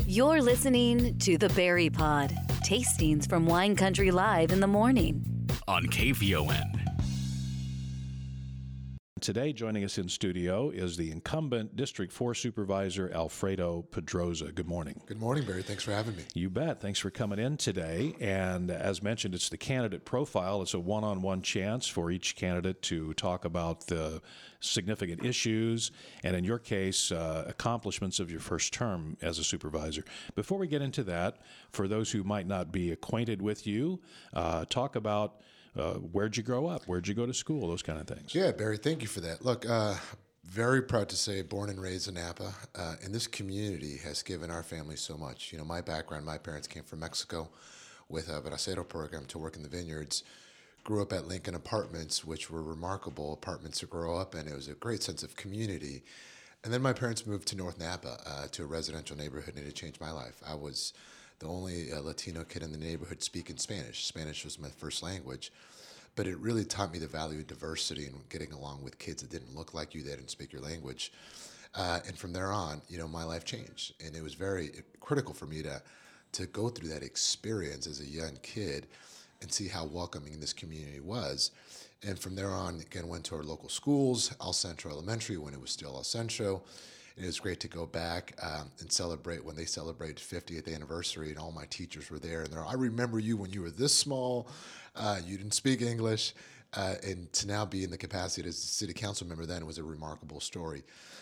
You're listening to The Berry Pod, tastings from Wine Country Live in the morning. On KVON. Today, joining us in studio is the incumbent District 4 Supervisor, Alfredo Pedroza. Good morning. Good morning, Barry. Thanks for having me. You bet. Thanks for coming in today. And as mentioned, it's the candidate profile. It's a one-on-one chance for each candidate to talk about the significant issues and, in your case, accomplishments of your first term as a supervisor. Before we get into that, for those who might not be acquainted with you, talk about where'd you grow up? Where'd you go to school? Those kind of things. Yeah, Barry, thank you for that. Look, very proud to say born and raised in Napa, and this community has given our family so much. You know, my background, my parents came from Mexico with a Bracero program to work in the vineyards. Grew up at Lincoln Apartments, which were remarkable apartments to grow up in. It was a great sense of community. And then my parents moved to North Napa, to a residential neighborhood, and it changed my life. I was the only Latino kid in the neighborhood speaking Spanish. Spanish was my first language. But it really taught me the value of diversity and getting along with kids that didn't look like you, they didn't speak your language. And from there on, you know, my life changed. And it was very critical for me to go through that experience as a young kid and see how welcoming this community was. And from there on, again, went to our local schools, El Centro Elementary, when it was still El Centro. And it was great to go back and celebrate when they celebrated 50th anniversary, and all my teachers were there. And I remember you when you were this small, you didn't speak English, and to now be in the capacity as a city council member then was a remarkable story.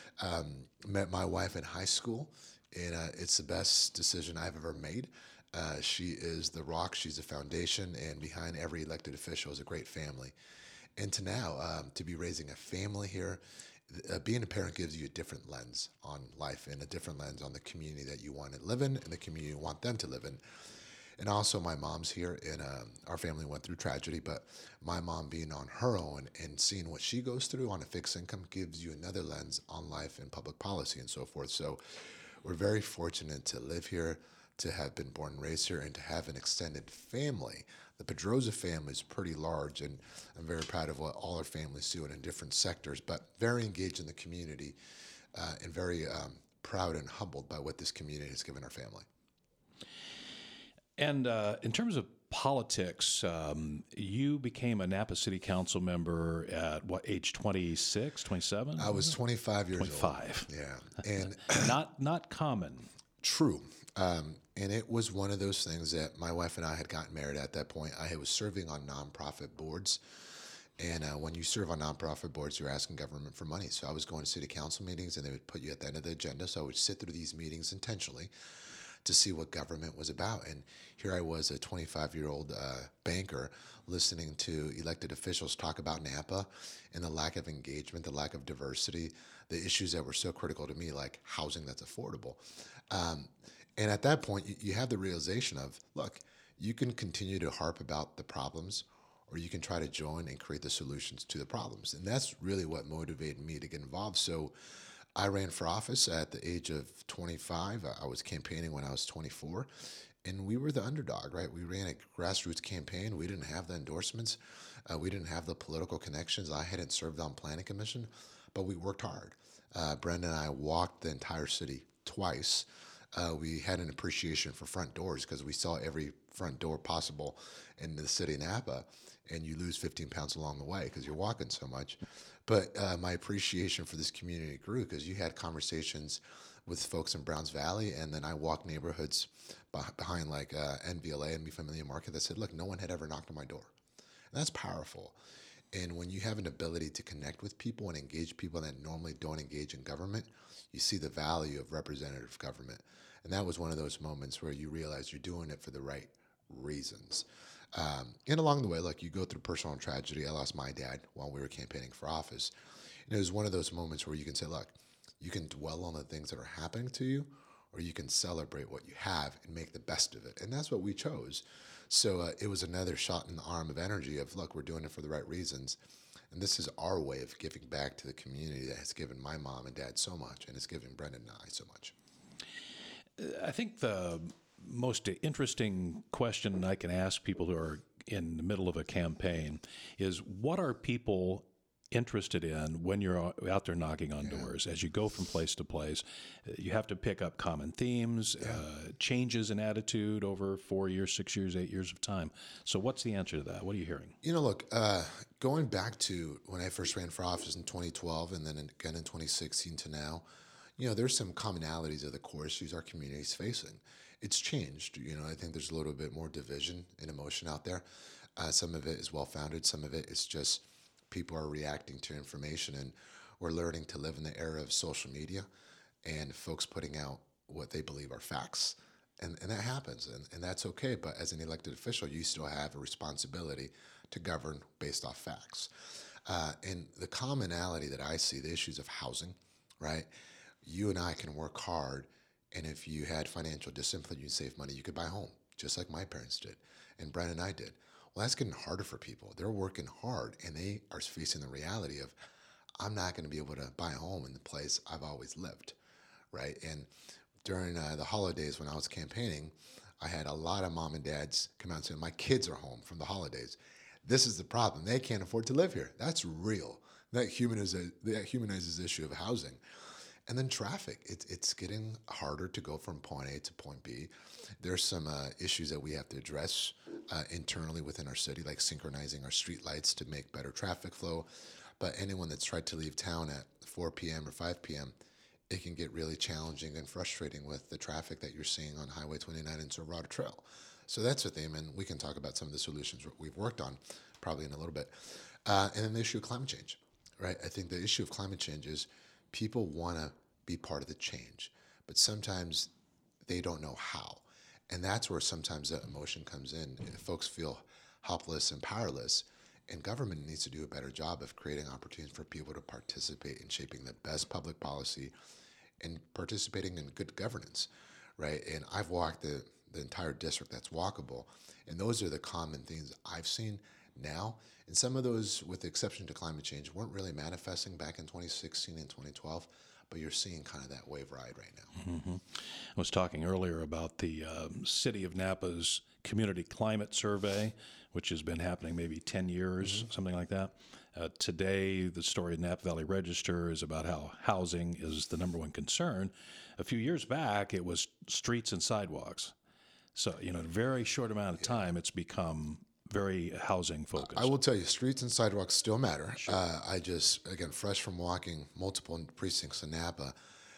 Met my wife in high school, and it's the best decision I've ever made. She is the rock, she's the foundation, and behind every elected official is a great family. And to now, to be raising a family here, being a parent gives you a different lens on life and a different lens on the community that you want to live in and the community you want them to live in. And also my mom's here, and our family went through tragedy, but my mom being on her own and seeing what she goes through on a fixed income gives you another lens on life and public policy and so forth. So we're very fortunate to live here, to have been born and raised here, and to have an extended family. The Pedroza family is pretty large, and I'm very proud of what all our families do in different sectors, but very engaged in the community and very proud and humbled by what this community has given our family. And in terms of politics, you became a Napa City Council member at what, age 26, 27? I was 25 years 25. old. Yeah. And not common. True. And it was one of those things that my wife and I had gotten married at that point. I was serving on nonprofit boards. And when you serve on nonprofit boards, you're asking government for money. So I was going to city council meetings, and they would put you at the end of the agenda. So I would sit through these meetings intentionally to see what government was about. And here I was, a 25-year-old banker, listening to elected officials talk about Napa and the lack of engagement, the lack of diversity, the issues that were so critical to me, like housing that's affordable. And at that point, you have the realization of, look, you can continue to harp about the problems, or you can try to join and create the solutions to the problems. And that's really what motivated me to get involved. So I ran for office at the age of 25. I was campaigning when I was 24, and we were the underdog, right? We ran a grassroots campaign. We didn't have the endorsements. We didn't have the political connections. I hadn't served on planning commission, but we worked hard. Brenda and I walked the entire city twice. We had an appreciation for front doors because we saw every front door possible in the city of Napa, and you lose 15 pounds along the way because you're walking so much. But my appreciation for this community grew because you had conversations with folks in Browns Valley, and then I walked neighborhoods behind like NVLA and Mi Familia Market that said, look, no one had ever knocked on my door. And that's powerful. And when you have an ability to connect with people and engage people that normally don't engage in government, you see the value of representative government. And that was one of those moments where you realize you're doing it for the right reasons. And along the way, like, you go through personal tragedy. I lost my dad while we were campaigning for office. And it was one of those moments where you can say, look, you can dwell on the things that are happening to you, or you can celebrate what you have and make the best of it. And that's what we chose. So it was another shot in the arm of energy of, look, we're doing it for the right reasons. And this is our way of giving back to the community that has given my mom and dad so much, and it's given Brendan and I so much. I think the most interesting question I can ask people who are in the middle of a campaign is, what are people interested in when you're out there knocking on doors, as you go from place to place, you have to pick up common themes, changes in attitude over 4 years, 6 years, 8 years of time. So what's the answer to that? What are you hearing? Look, going back to when I first ran for office in 2012 and then again in 2016 to now, there's some commonalities of the core issues our community is facing. It's changed. I think there's a little bit more division and emotion out there. Some of it is well-founded. Some of it is just people are reacting to information, and we're learning to live in the era of social media and folks putting out what they believe are facts. And that happens, and that's okay. But as an elected official, you still have a responsibility to govern based off facts. And the commonality that I see, the issues of housing, right? You and I can work hard, and if you had financial discipline, you'd save money, you could buy a home, just like my parents did, and Brent and I did. Well, that's getting harder for people. They're working hard, and they are facing the reality of, I'm not going to be able to buy a home in the place I've always lived, right? And during the holidays when I was campaigning, I had a lot of mom and dads come out and say, my kids are home from the holidays. This is the problem. They can't afford to live here. That's real. That humanizes the issue of housing. And then traffic. It's getting harder to go from point A to point B. There's some issues that we have to address internally within our city, like synchronizing our street lights to make better traffic flow. But anyone that's tried to leave town at 4 p.m. or 5 p.m., it can get really challenging and frustrating with the traffic that you're seeing on Highway 29 and Silverado Trail. So that's a theme, and we can talk about some of the solutions we've worked on probably in a little bit. And then the issue of climate change, right? I think the issue of climate change is people want to be part of the change, but sometimes they don't know how. And that's where sometimes that emotion comes in. If folks feel helpless and powerless, and government needs to do a better job of creating opportunities for people to participate in shaping the best public policy and participating in good governance, right? And I've walked the entire district that's walkable, and those are the common things I've seen now. And some of those, with the exception to climate change, weren't really manifesting back in 2016 and 2012, but you're seeing kind of that wave ride right now. Mm-hmm. I was talking earlier about the City of Napa's Community Climate Survey, which has been happening maybe 10 years, something like that. Today, the story of Napa Valley Register is about how housing is the number one concern. A few years back, it was streets and sidewalks. So, in a very short amount of time, it's become very housing focused. I will tell you, streets and sidewalks still matter. Sure. I just, again, fresh from walking multiple precincts in Napa,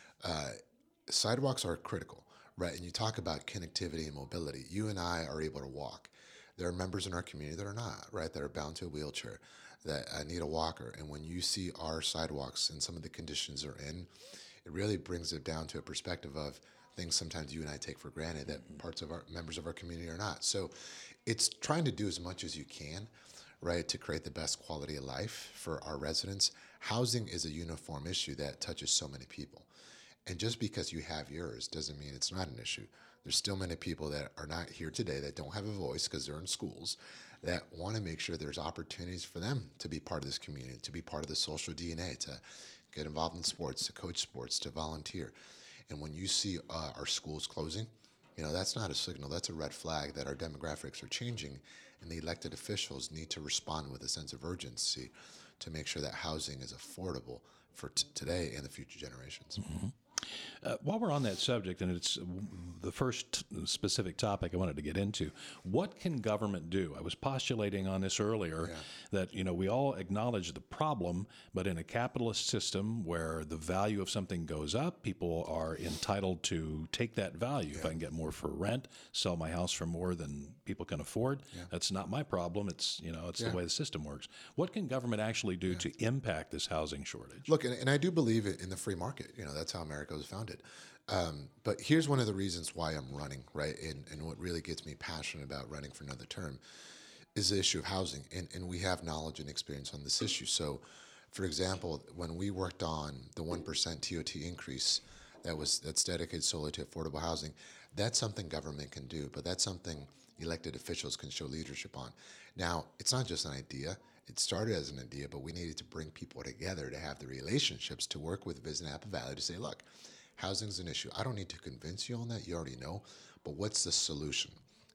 sidewalks are critical, right? And you talk about connectivity and mobility. You and I are able to walk. There are members in our community that are not, right? That are bound to a wheelchair, that need a walker. And when you see our sidewalks and some of the conditions they're in, it really brings it down to a perspective of things sometimes you and I take for granted that parts of our members of our community are not. So it's trying to do as much as you can, right, to create the best quality of life for our residents. Housing is a uniform issue that touches so many people. And just because you have yours doesn't mean it's not an issue. There's still many people that are not here today that don't have a voice because they're in schools, that want to make sure there's opportunities for them to be part of this community, to be part of the social DNA, to get involved in sports, to coach sports, to volunteer. And when you see our schools closing, that's not a signal. That's a red flag that our demographics are changing, and the elected officials need to respond with a sense of urgency to make sure that housing is affordable for today and the future generations. Mm-hmm. While we're on that subject, and it's the first specific topic I wanted to get into, what can government do? I was postulating on this earlier that, we all acknowledge the problem, but in a capitalist system where the value of something goes up, people are entitled to take that value. If I can get more for rent, sell my house for more than people can afford, that's not my problem. It's, it's the way the system works. What can government actually do to impact this housing shortage? Look, and I do believe in the free market. That's how America was founded. But here's one of the reasons why I'm running, right? And what really gets me passionate about running for another term is the issue of housing. And we have knowledge and experience on this issue. So, for example, when we worked on the 1% TOT increase that's dedicated solely to affordable housing, that's something government can do, but that's something elected officials can show leadership on. Now, it's not just an idea. It started as an idea, but we needed to bring people together to have the relationships to work with Visit Napa Valley to say, look, housing's an issue. I don't need to convince you on that. You already know. But what's the solution?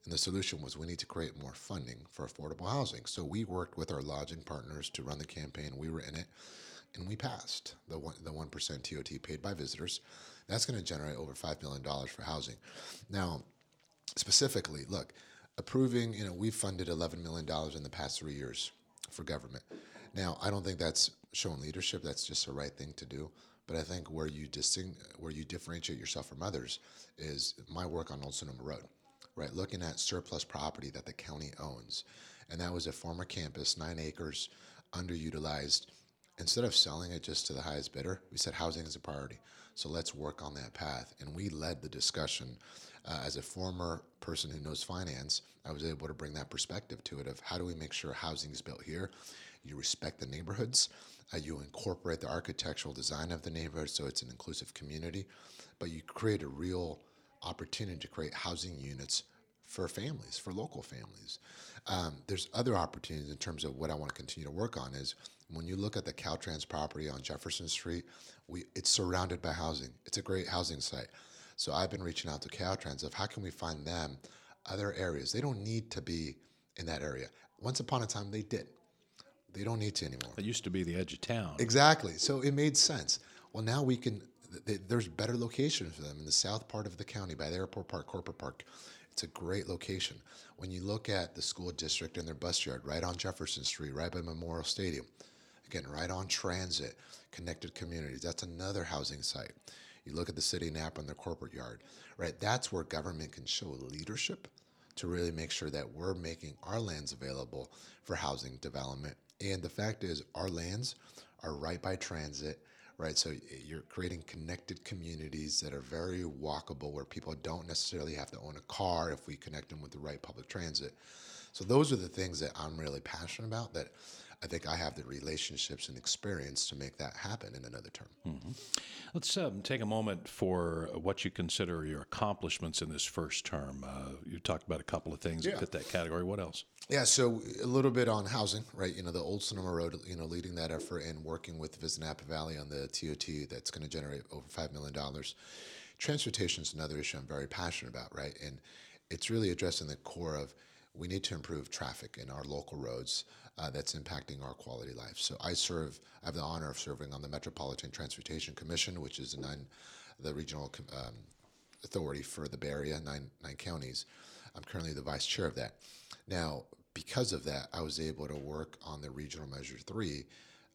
And the solution was we need to create more funding for affordable housing. So we worked with our lodging partners to run the campaign. We were in it, and we passed the 1% TOT paid by visitors. That's going to generate over $5 million for housing. Now, specifically, look, approving, we've funded $11 million in the past 3 years for government. Now, I don't think that's showing leadership. That's just the right thing to do. But I think where you differentiate yourself from others is my work on Old Sonoma Road, right? Looking at surplus property that the county owns. And that was a former campus, 9 acres, underutilized. Instead of selling it just to the highest bidder, we said housing is a priority. So let's work on that path. And we led the discussion. As a former person who knows finance, I was able to bring that perspective to it of how do we make sure housing is built here? You respect the neighborhoods. You incorporate the architectural design of the neighborhood so it's an inclusive community. But you create a real opportunity to create housing units for families, for local families. There's other opportunities in terms of what I want to continue to work on is when you look at the Caltrans property on Jefferson Street, it's surrounded by housing. It's a great housing site. So I've been reaching out to Caltrans of how can we find them other areas. They don't need to be in that area. Once upon a time, they did. They don't need to anymore. It used to be the edge of town. Exactly. So it made sense. Well, now we can, there's better locations for them in the south part of the county by the Airport Park, Corporate Park. It's a great location. When you look at the school district and their bus yard, right on Jefferson Street, right by Memorial Stadium, again, right on transit, connected communities, that's another housing site. You look at the city of Napa and their corporate yard, right? That's where government can show leadership to really make sure that we're making our lands available for housing development. And the fact is, our lands are right by transit, right? So you're creating connected communities that are very walkable where people don't necessarily have to own a car if we connect them with the right public transit. So those are the things that I'm really passionate about that I think I have the relationships and experience to make that happen in another term. Mm-hmm. Let's take a moment for what you consider your accomplishments in this first term. You talked about a couple of things that fit that category. What else? Yeah, so a little bit on housing, right? The Old Sonoma Road, leading that effort and working with Visit Napa Valley on the TOT that's going to generate over $5 million. Transportation is another issue I'm very passionate about, right? And it's really addressing the core of we need to improve traffic in our local roads that's impacting our quality of life. So I have the honor of serving on the Metropolitan Transportation Commission, which is the regional authority for the Bay Area, nine counties. I'm currently the vice chair of that. Now, because of that, I was able to work on the Regional Measure 3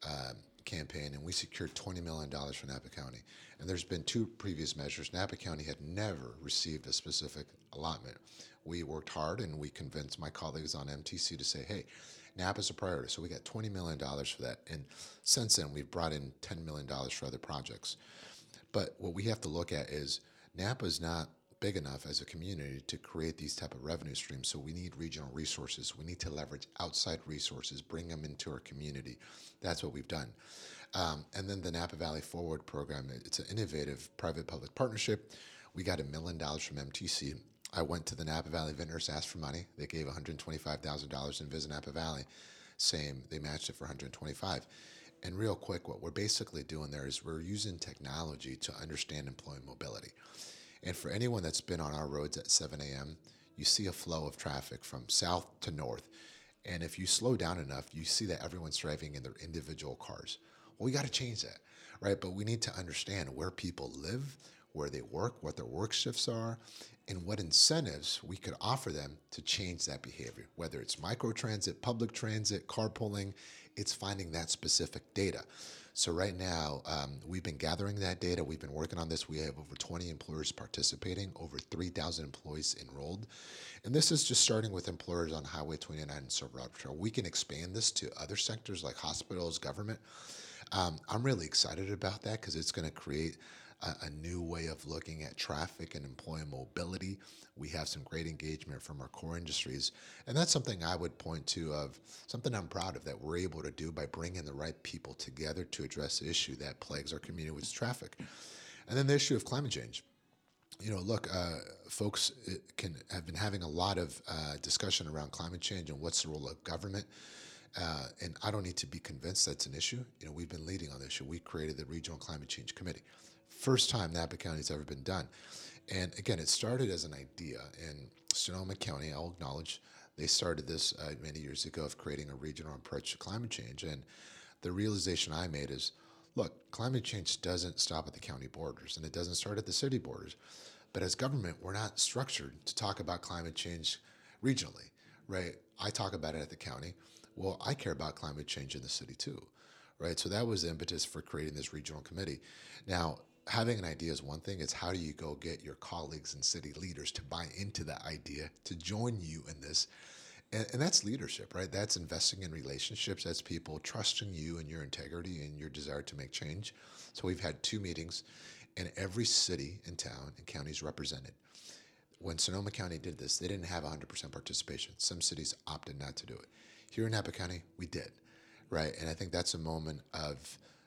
campaign, and we secured $20 million for Napa County. And there's been 2 previous measures. Napa County had never received a specific allotment. We worked hard, and we convinced my colleagues on MTC to say, hey, Napa's a priority. So we got $20 million for that. And since then, we've brought in $10 million for other projects. But what we have to look at is Napa's not big enough as a community to create these type of revenue streams. So we need regional resources. We need to leverage outside resources, bring them into our community. That's what we've done. And then the Napa Valley Forward program, it's an innovative private-public partnership. We got $1 million from MTC. I went to the Napa Valley Vintners, asked for money. They gave $125,000 in Visit Napa Valley. Same, they matched it for $125,000. And real quick, what we're basically doing there is we're using technology to understand employee mobility. And for anyone that's been on our roads at 7 a.m., you see a flow of traffic from south to north. And if you slow down enough, you see that everyone's driving in their individual cars. Well, we got to change that, right? But we need to understand where people live, where they work, what their work shifts are, and what incentives we could offer them to change that behavior. Whether it's microtransit, public transit, carpooling, it's finding that specific data. So right now, we've been gathering that data. We've been working on this. We have over 20 employers participating, over 3,000 employees enrolled. And this is just starting with employers on Highway 29 and Silver Dollar Patrol. We can expand this to other sectors like hospitals, government. I'm really excited about that because it's going to create a new way of looking at traffic and employee mobility. We have some great engagement from our core industries. And that's something I would point to of something I'm proud of that we're able to do by bringing the right people together to address the issue that plagues our community, which is traffic. And then the issue of climate change. Look, folks have been having a lot of discussion around climate change and what's the role of government. And I don't need to be convinced that's an issue. We've been leading on the issue. We created the Regional Climate Change Committee. First time Napa County's ever been done. And again, it started as an idea. And Sonoma County, I'll acknowledge, they started this many years ago of creating a regional approach to climate change. And the realization I made is, look, climate change doesn't stop at the county borders and it doesn't start at the city borders. But as government, we're not structured to talk about climate change regionally, right? I talk about it at the county. Well, I care about climate change in the city too, right? So that was the impetus for creating this regional committee. Now, having an idea is one thing. It's how do you go get your colleagues and city leaders to buy into that idea, to join you in this? And that's leadership, right? That's investing in relationships. That's people trusting you and your integrity and your desire to make change. So we've had 2 meetings, and every city and town and county is represented. When Sonoma County did this, they didn't have 100% participation. Some cities opted not to do it. Here in Napa County, we did, right? And I think that's a moment of,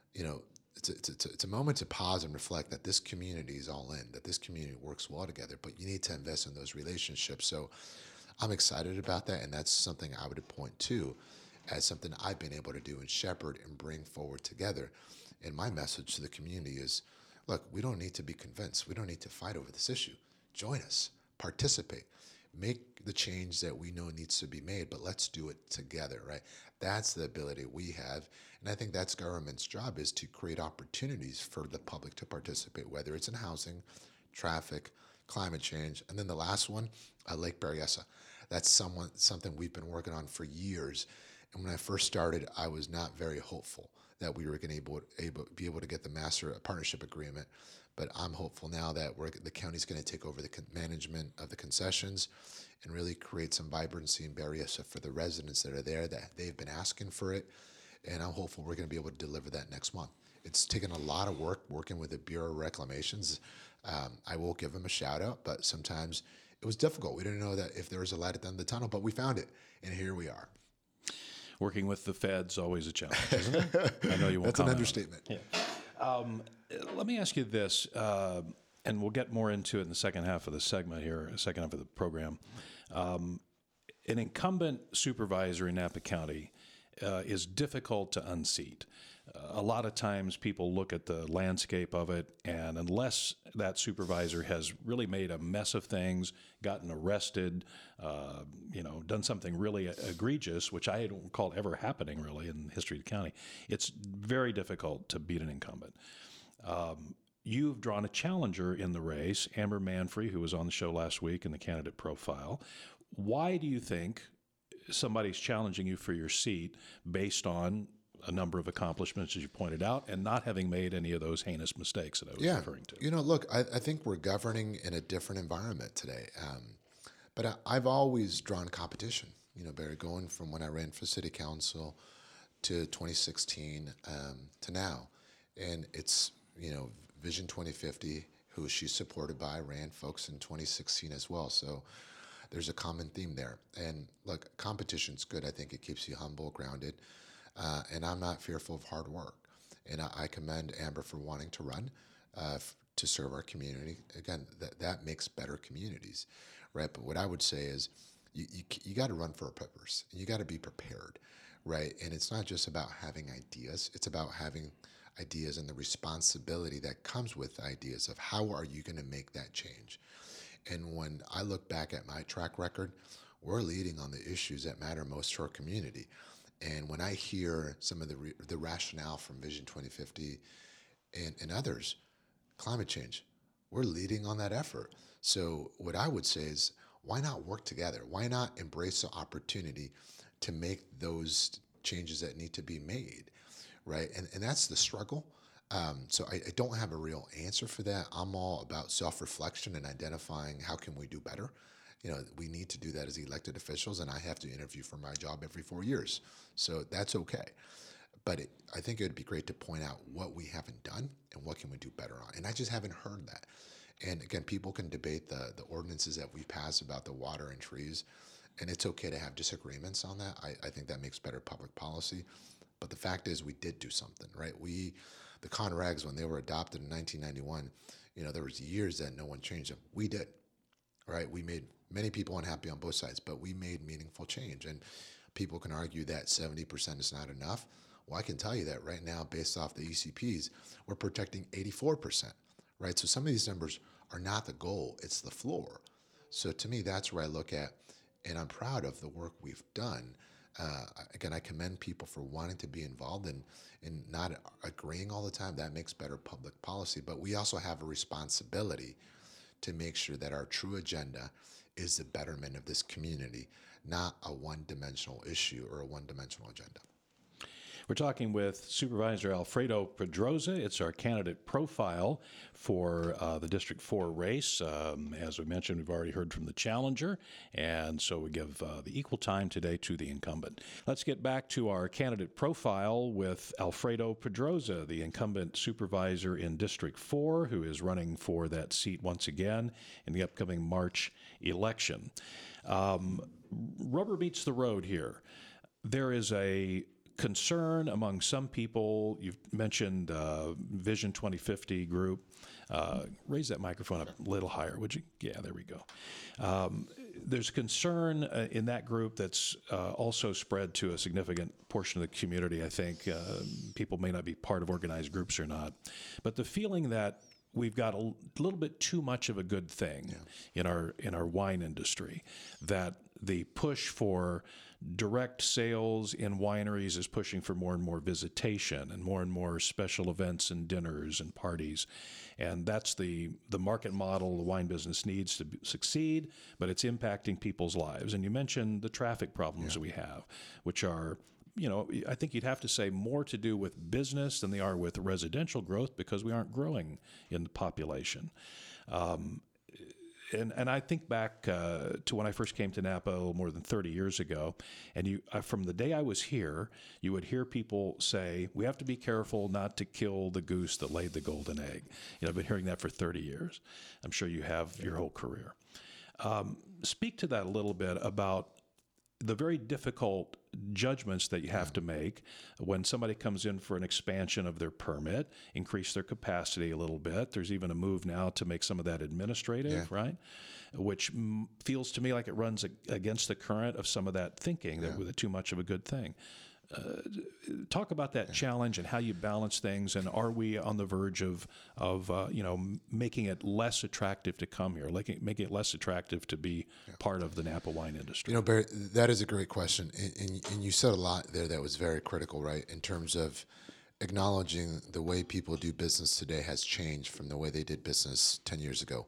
it's a moment to pause and reflect that this community is all in, that this community works well together, but you need to invest in those relationships. So I'm excited about that, and that's something I would point to as something I've been able to do and shepherd and bring forward together. And my message to the community is, look, we don't need to be convinced. We don't need to fight over this issue. Join us, participate, make the change that we know needs to be made, but let's do it together, right? That's the ability we have. And I think that's government's job, is to create opportunities for the public to participate, whether it's in housing, traffic, climate change. And then the last one, Lake Berryessa. That's something we've been working on for years. And when I first started, I was not very hopeful that we were going to be able to get the master partnership agreement. But I'm hopeful now that the county's going to take over the management of the concessions and really create some vibrancy in Berryessa for the residents that are there, that they've been asking for it. And I'm hopeful we're going to be able to deliver that next month. It's taken a lot of work working with the Bureau of Reclamations. I will give them a shout out, but sometimes it was difficult. We didn't know that if there was a light at the end of the tunnel, but we found it, and here we are. Working with the feds always a challenge, isn't it? I know you won't. That's an understatement. Yeah. Let me ask you this, and we'll get more into it in the second half of the segment here, second half of the program. An incumbent supervisor in Napa County is difficult to unseat. A lot of times people look at the landscape of it, and unless that supervisor has really made a mess of things, gotten arrested, done something really egregious, which I don't recall ever happening really in the history of the county, it's very difficult to beat an incumbent. You've drawn a challenger in the race, Amber Manfrey, who was on the show last week in the candidate profile. Why do you think somebody's challenging you for your seat based on a number of accomplishments, as you pointed out, and not having made any of those heinous mistakes that I was referring to? Look, I think we're governing in a different environment today. But I've always drawn competition, Barry, going from when I ran for city council to 2016 to now. And it's, Vision 2050, who she's supported by, ran folks in 2016 as well. So there's a common theme there. And look, competition's good. I think it keeps you humble, grounded. And I'm not fearful of hard work. And I commend Amber for wanting to run to serve our community. Again, that makes better communities, right? But what I would say is you got to run for a purpose. And you got to be prepared, right? And it's not just about having ideas. It's about having ideas and the responsibility that comes with ideas of how are you going to make that change. And when I look back at my track record, we're leading on the issues that matter most to our community. And when I hear some of the rationale from Vision 2050 and others, climate change, we're leading on that effort. So what I would say is, why not work together? Why not embrace the opportunity to make those changes that need to be made, right? And that's the struggle. So I don't have a real answer for that. I'm all about self-reflection and identifying how can we do better. We need to do that as elected officials, and I have to interview for my job every 4 years. So that's okay. But I think it would be great to point out what we haven't done and what can we do better on. And I just haven't heard that. And again, people can debate the ordinances that we pass about the water and trees, and it's okay to have disagreements on that. I think that makes better public policy. But the fact is, we did do something, right? The Conrags, when they were adopted in 1991, there was years that no one changed them. We did, right? We made many people unhappy on both sides, but we made meaningful change. And people can argue that 70% is not enough. Well, I can tell you that right now, based off the ECPs, we're protecting 84%, right? So some of these numbers are not the goal, it's the floor. So to me, that's where I look at, and I'm proud of the work we've done. Again, I commend people for wanting to be involved and not agreeing all the time. That makes better public policy. But we also have a responsibility to make sure that our true agenda is the betterment of this community, not a one-dimensional issue or a one-dimensional agenda. We're talking with Supervisor Alfredo Pedroza. It's our candidate profile for the District 4 race. As we mentioned, we've already heard from the challenger, and so we give the equal time today to the incumbent. Let's get back to our candidate profile with Alfredo Pedroza, the incumbent supervisor in District 4, who is running for that seat once again in the upcoming March election. Rubber meets the road here. There is a concern among some people. You've mentioned Vision 2050 group. Raise that microphone up a little higher, would you? Yeah, there we go. There's concern in that group that's also spread to a significant portion of the community, I think. People may not be part of organized groups or not. But the feeling that we've got a little bit too much of a good thing in our wine industry, that the push for direct sales in wineries is pushing for more and more visitation and more special events and dinners and parties. And that's the market model the wine business needs to succeed, but it's impacting people's lives. And you mentioned the traffic problems that we have, which are, I think you'd have to say more to do with business than they are with residential growth, because we aren't growing in the population. And I think back to when I first came to Napa more than 30 years ago, and from the day I was here, you would hear people say, we have to be careful not to kill the goose that laid the golden egg. I've been hearing that for 30 years. I'm sure you have your whole career. Speak to that a little bit about the very difficult judgments that you have to make when somebody comes in for an expansion of their permit, increase their capacity a little bit. There's even a move now to make some of that administrative, right? Which feels to me like it runs against the current of some of that thinking that with too much of a good thing. Talk about that challenge and how you balance things, and are we on the verge of making it less attractive to come here, making it less attractive to be part of the Napa wine industry? Barry, that is a great question, and you said a lot there that was very critical, right? In terms of acknowledging the way people do business today has changed from the way they did business 10 years ago.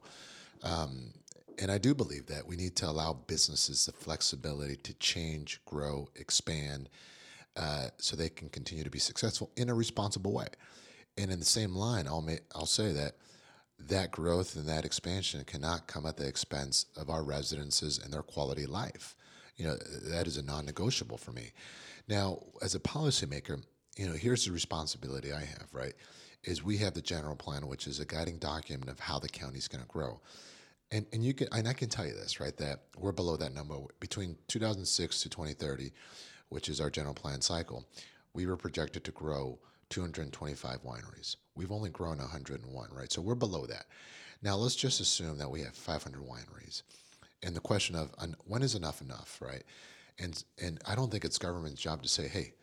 And I do believe that we need to allow businesses the flexibility to change, grow, expand, so they can continue to be successful in a responsible way. And in the same line, I'll say that growth and that expansion cannot come at the expense of our residences and their quality of life. That is a non-negotiable for me. Now, as a policymaker, here's the responsibility I have, right, is we have the general plan, which is a guiding document of how the county's going to grow. And I can tell you this, right, that we're below that number. Between 2006 to 2030, which is our general plan cycle, we were projected to grow 225 wineries. We've only grown 101, right? So we're below that. Now, let's just assume that we have 500 wineries. And the question of when is enough, right? And I don't think it's government's job to say, hey,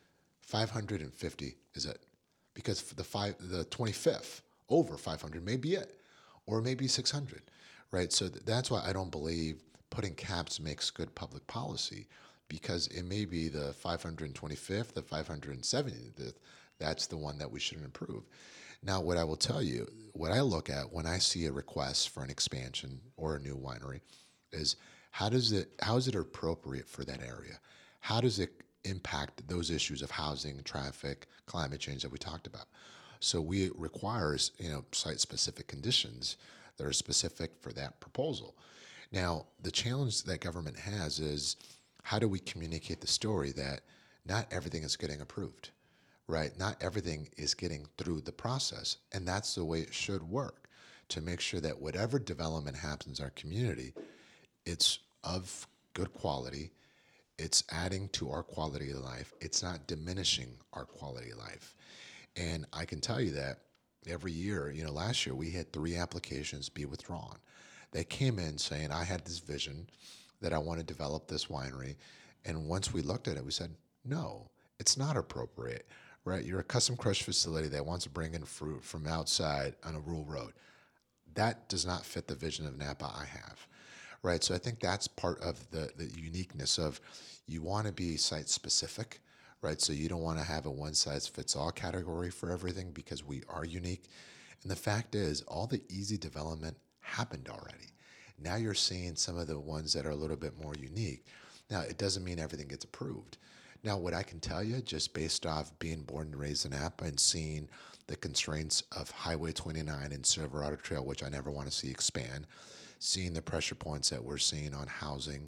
550 is it. Because the 25th, over 500 may be it, or maybe 600, right? So that's why I don't believe putting caps makes good public policy, because it may be the 525th, the 570th, that's the one that we should improve. Now, what I will tell you, what I look at when I see a request for an expansion or a new winery is how is it appropriate for that area? How does it impact those issues of housing, traffic, climate change that we talked about? So we requires, site-specific conditions that are specific for that proposal. Now, the challenge that government has is, how do we communicate the story that not everything is getting approved, right? Not everything is getting through the process. And that's the way it should work, to make sure that whatever development happens in our community, it's of good quality, it's adding to our quality of life, it's not diminishing our quality of life. And I can tell you that every year, last year we had 3 applications be withdrawn. They came in saying, I had this vision that I want to develop this winery. And once we looked at it, we said, no, it's not appropriate, right? You're a custom crush facility that wants to bring in fruit from outside on a rural road. That does not fit the vision of Napa I have, right? So I think that's part of the uniqueness of you want to be site specific, right? So you don't want to have a one size fits all category for everything because we are unique. And the fact is, all the easy development happened already. Now you're seeing some of the ones that are a little bit more unique. Now, it doesn't mean everything gets approved. Now, what I can tell you, just based off being born and raised in Napa and seeing the constraints of Highway 29 and Silverado Trail, which I never want to see expand, seeing the pressure points that we're seeing on housing,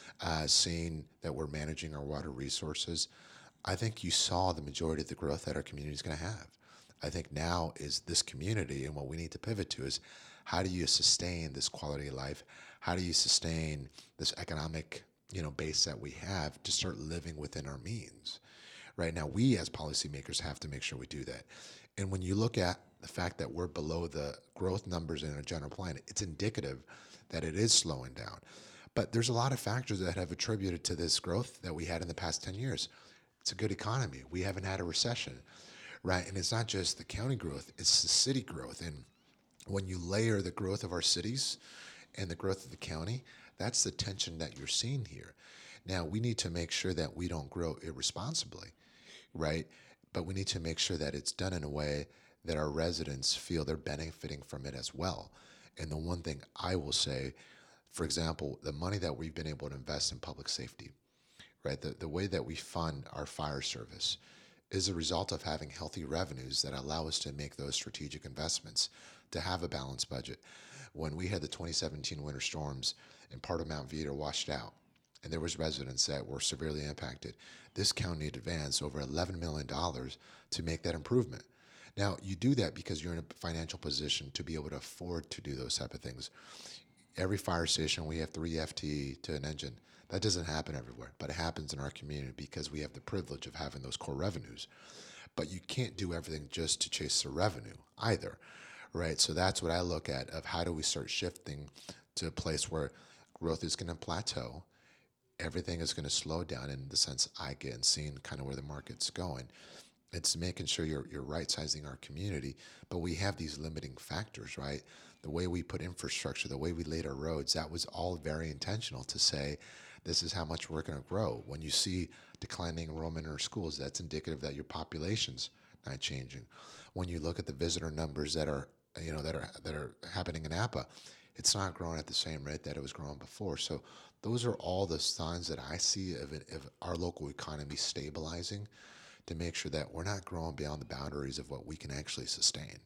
seeing that we're managing our water resources, I think you saw the majority of the growth that our community is going to have. I think now is this community, and what we need to pivot to is how do you sustain this quality of life? How do you sustain this economic base that we have to start living within our means? Right now, we as policymakers have to make sure we do that. And when you look at the fact that we're below the growth numbers in our general plan, it's indicative that it is slowing down. But there's a lot of factors that have attributed to this growth that we had in the past 10 years. It's a good economy. We haven't had a recession, right? And it's not just the county growth, it's the city growth. And when you layer the growth of our cities and the growth of the county, that's the tension that you're seeing here. Now, we need to make sure that we don't grow irresponsibly, right? But we need to make sure that it's done in a way that our residents feel they're benefiting from it as well. And the one thing I will say, for example, the money that we've been able to invest in public safety, right? The way that we fund our fire service is a result of having healthy revenues that allow us to make those strategic investments, to have a balanced budget. When we had the 2017 winter storms and part of Mount Veeder washed out, and there was residents that were severely impacted, this county advanced over $11 million to make that improvement. Now, you do that because you're in a financial position to be able to afford to do those type of things. Every fire station, we have 3 FTE to an engine. That doesn't happen everywhere, but it happens in our community because we have the privilege of having those core revenues. But you can't do everything just to chase the revenue either, right? So that's what I look at of how do we start shifting to a place where growth is going to plateau, everything is going to slow down in the sense I get and seeing kind of where the market's going. It's making sure you're right-sizing our community, but we have these limiting factors, right? The way we put infrastructure, the way we laid our roads, that was all very intentional to say, this is how much we're going to grow. When you see declining enrollment in our schools, that's indicative that your population's not changing. When you look at the visitor numbers that are happening in Napa, it's not growing at the same rate that it was growing before. So those are all the signs that I see of our local economy stabilizing to make sure that we're not growing beyond the boundaries of what we can actually sustain.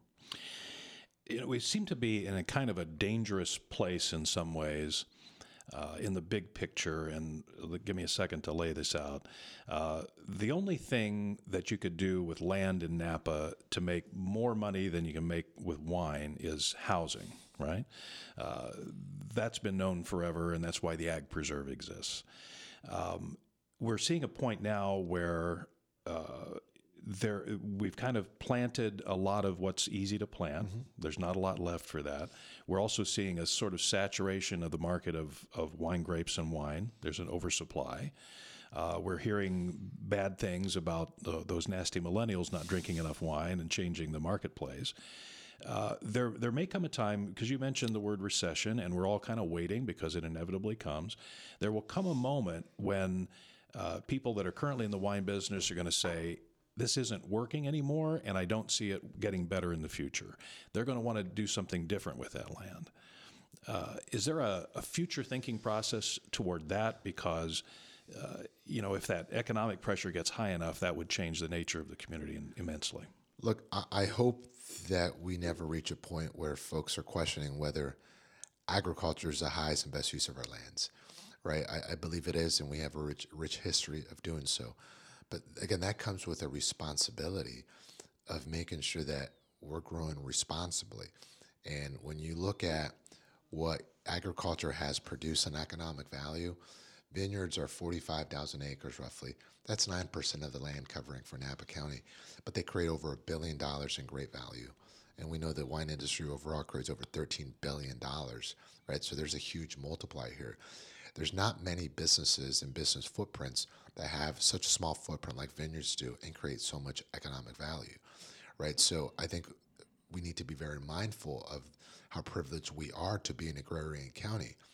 We seem to be in a kind of a dangerous place in some ways in the big picture, and give me a second to lay this out. The only thing that you could do with land in Napa to make more money than you can make with wine is housing, right? That's been known forever, and that's why the Ag Preserve exists. We're seeing a point now where we've kind of planted a lot of what's easy to plant. Mm-hmm. There's not a lot left for that. We're also seeing a sort of saturation of the market of wine grapes and wine. There's an oversupply. We're hearing bad things about those nasty millennials not drinking enough wine and changing the marketplace. There may come a time, because you mentioned the word recession, and we're all kind of waiting because it inevitably comes. There will come a moment when people that are currently in the wine business are going to say, this isn't working anymore, and I don't see it getting better in the future. They're going to want to do something different with that land. Is there a future thinking process toward that? Because, if that economic pressure gets high enough, that would change the nature of the community immensely. Look, I hope that we never reach a point where folks are questioning whether agriculture is the highest and best use of our lands, right? I believe it is, and we have a rich history of doing so. But again, that comes with a responsibility of making sure that we're growing responsibly. And when you look at what agriculture has produced in economic value, vineyards are 45,000 acres roughly. That's 9% of the land covering for Napa County, but they create over $1 billion in grape value. And we know the wine industry overall creates over $13 billion, right? So there's a huge multiplier here. There's not many businesses and business footprints that have such a small footprint like vineyards do and create so much economic value, right? So I think we need to be very mindful of how privileged we are to be an agrarian county.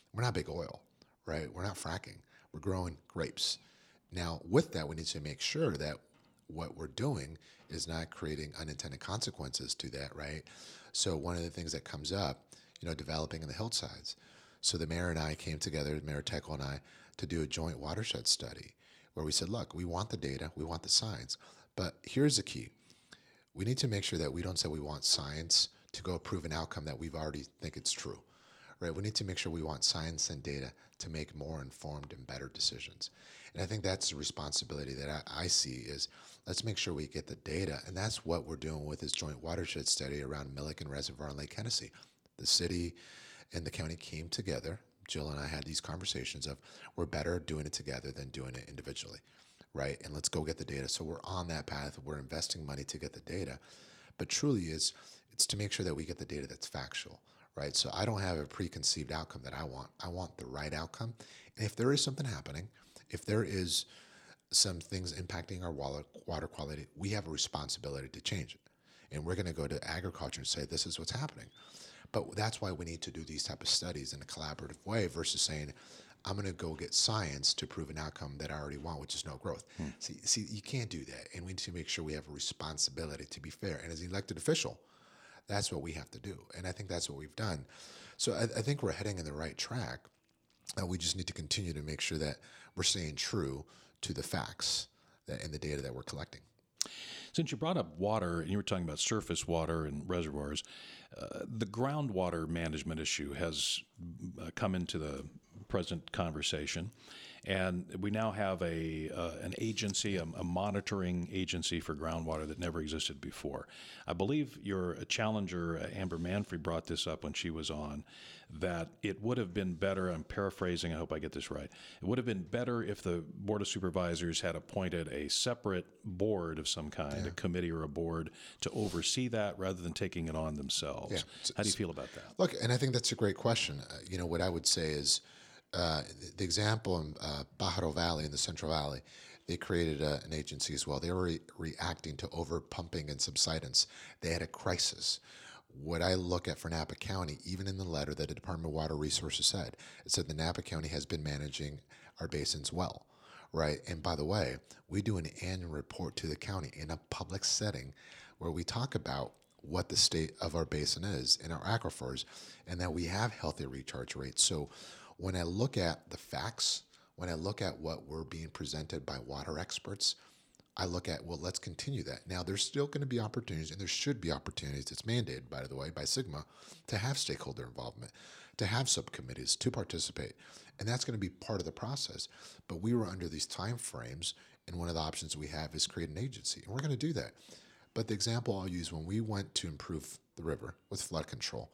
We're not big oil, right? We're not fracking. We're growing grapes. Now, with that, we need to make sure that what we're doing is not creating unintended consequences to that, right? So one of the things that comes up, developing in the hillsides. So the mayor and I came together, Mayor Tekel and I, to do a joint watershed study where we said, look, we want the data, we want the science, but here's the key. We need to make sure that we don't say we want science to go prove an outcome that we've already think it's true, right? We need to make sure we want science and data to make more informed and better decisions. And I think that's the responsibility that I see is let's make sure we get the data. And that's what we're doing with this joint watershed study around Milliken Reservoir and Lake Hennessy. The city and the county came together. Jill and I had these conversations of we're better doing it together than doing it individually, right? And let's go get the data. So we're on that path. We're investing money to get the data. But truly it's to make sure that we get the data that's factual, right? So I don't have a preconceived outcome that I want. I want the right outcome. And if there is something happening, if there is some things impacting our water quality, we have a responsibility to change it. And we're going to go to agriculture and say, this is what's happening. But that's why we need to do these type of studies in a collaborative way versus saying, I'm going to go get science to prove an outcome that I already want, which is no growth. See, you can't do that. And we need to make sure we have a responsibility to be fair. And as an elected official, that's what we have to do. And I think that's what we've done. So I think we're heading in the right track. We just need to continue to make sure that we're staying true to the facts and the data that we're collecting. Since you brought up water, and you were talking about surface water and reservoirs, the groundwater management issue has come into the present conversation, and we now have an agency, a monitoring agency for groundwater that never existed before. I believe your challenger, Amber Manfrey, brought this up when she was on, that it would have been better, I'm paraphrasing, I hope I get this right, it would have been better if the Board of Supervisors had appointed a separate board of some kind, a committee or a board, to oversee that rather than taking it on themselves. Yeah. How do you feel about that? Look, and I think that's a great question. What I would say is the example in Pajaro Valley in the Central Valley, they created an agency as well. They were reacting to over-pumping and subsidence. They had a crisis. What I look at for Napa County, even in the letter that the Department of Water Resources said, it said the Napa County has been managing our basins well, right? And by the way, we do an annual report to the county in a public setting where we talk about what the state of our basin is and our aquifers and that we have healthy recharge rates. So when I look at the facts, when I look at what we're being presented by water experts, I look at, well, let's continue that. Now, there's still going to be opportunities, and there should be opportunities, it's mandated, by the way, by SGMA, to have stakeholder involvement, to have subcommittees, to participate. And that's going to be part of the process. But we were under these time frames, and one of the options we have is create an agency, and we're going to do that. But the example I'll use, when we went to improve the river with flood control,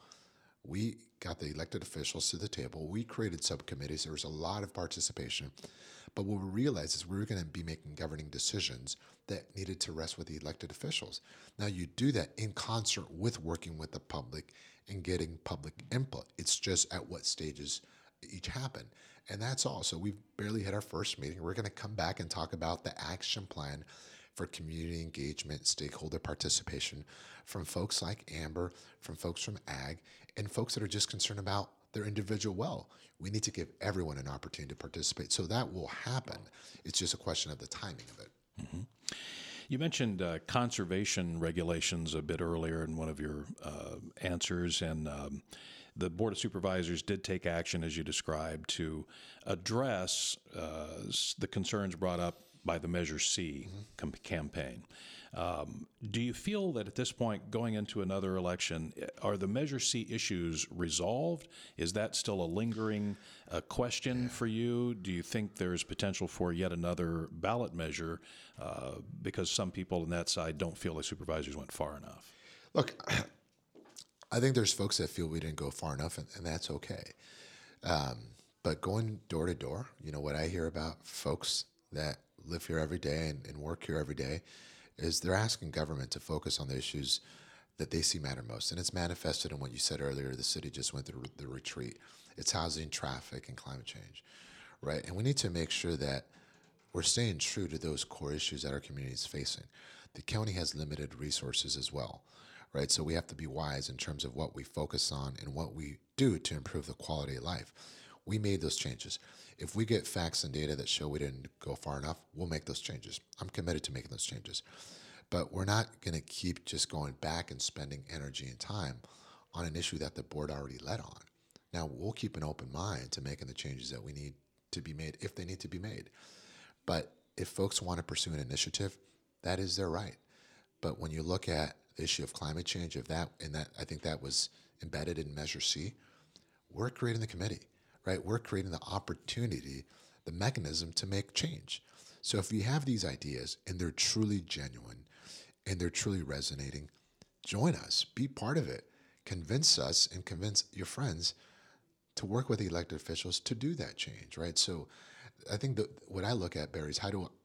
we got the elected officials to the table. We created subcommittees. There was a lot of participation. But what we realized is we were going to be making governing decisions that needed to rest with the elected officials. Now, you do that in concert with working with the public and getting public input. It's just at what stages each happen. And that's all. So we've barely had our first meeting. We're going to come back and talk about the action plan for community engagement, stakeholder participation from folks like Amber, from folks from Ag, and folks that are just concerned about their individual well. We need to give everyone an opportunity to participate. So that will happen. It's just a question of the timing of it. Mm-hmm. You mentioned conservation regulations a bit earlier in one of your answers, and the Board of Supervisors did take action, as you described, to address the concerns brought up by the Measure C campaign. Do you feel that at this point, going into another election, are the Measure C issues resolved? Is that still a lingering question for you? Do you think there's potential for yet another ballot measure because some people on that side don't feel the supervisors went far enough? Look, I think there's folks that feel we didn't go far enough, and that's okay. But going door to door, what I hear about folks that live here every day and work here every day is they're asking government to focus on the issues that they see matter most. And it's manifested in what you said earlier. The city just went through the retreat. It's housing, traffic, and climate change, right? And we need to make sure that we're staying true to those core issues that our community is facing. The county has limited resources as well, right? So we have to be wise in terms of what we focus on and what we do to improve the quality of life. We made those changes. If we get facts and data that show we didn't go far enough, we'll make those changes. I'm committed to making those changes. But we're not going to keep just going back and spending energy and time on an issue that the board already led on. Now, we'll keep an open mind to making the changes that we need to be made if they need to be made. But if folks want to pursue an initiative, that is their right. But when you look at the issue of climate change, I think that was embedded in Measure C, we're creating the committee, right? We're creating the opportunity, the mechanism to make change. So if you have these ideas and they're truly genuine and they're truly resonating, join us, be part of it. Convince us and convince your friends to work with the elected officials to do that change, right? So I think that what I look at, Barry, is how do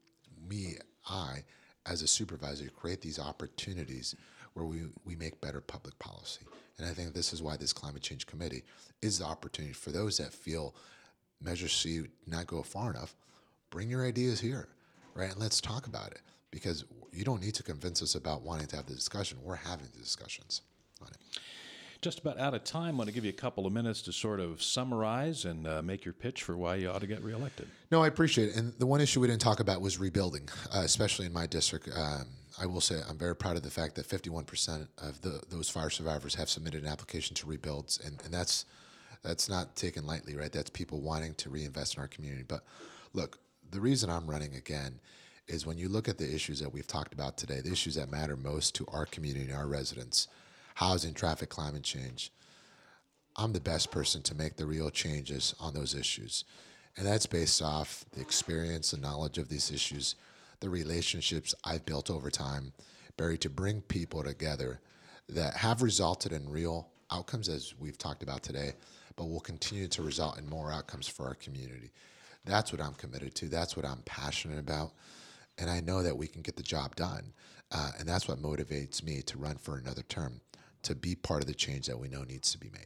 I, as a supervisor, create these opportunities where we make better public policy. And I think this is why this Climate Change Committee is the opportunity for those that feel Measure C did not go far enough. Bring your ideas here, right? And let's talk about it, because you don't need to convince us about wanting to have the discussion. We're having the discussions on it. Just about out of time. I want to give you a couple of minutes to sort of summarize and make your pitch for why you ought to get reelected. No, I appreciate it. And the one issue we didn't talk about was rebuilding, especially in my district. I will say I'm very proud of the fact that 51% of those fire survivors have submitted an application to rebuilds, and that's not taken lightly, right? That's people wanting to reinvest in our community. But look, the reason I'm running again is when you look at the issues that we've talked about today, the issues that matter most to our community and our residents, housing, traffic, climate change, I'm the best person to make the real changes on those issues. And that's based off the experience and knowledge of these issues, the relationships I've built over time, Barry, to bring people together that have resulted in real outcomes, as we've talked about today, but will continue to result in more outcomes for our community. That's what I'm committed to. That's what I'm passionate about. And I know that we can get the job done. And that's what motivates me to run for another term, to be part of the change that we know needs to be made.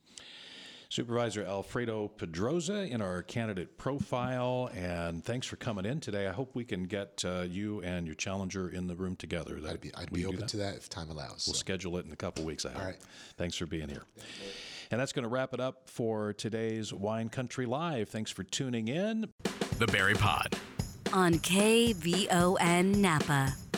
Supervisor Alfredo Pedroza in our candidate profile, and thanks for coming in today. I hope we can get you and your challenger in the room together. I'd be open to that if time allows. We'll schedule it in a couple of weeks, I hope. All right. Thanks for being here. And that's going to wrap it up for today's Wine Country Live. Thanks for tuning in. The Barry Pod on KVON Napa.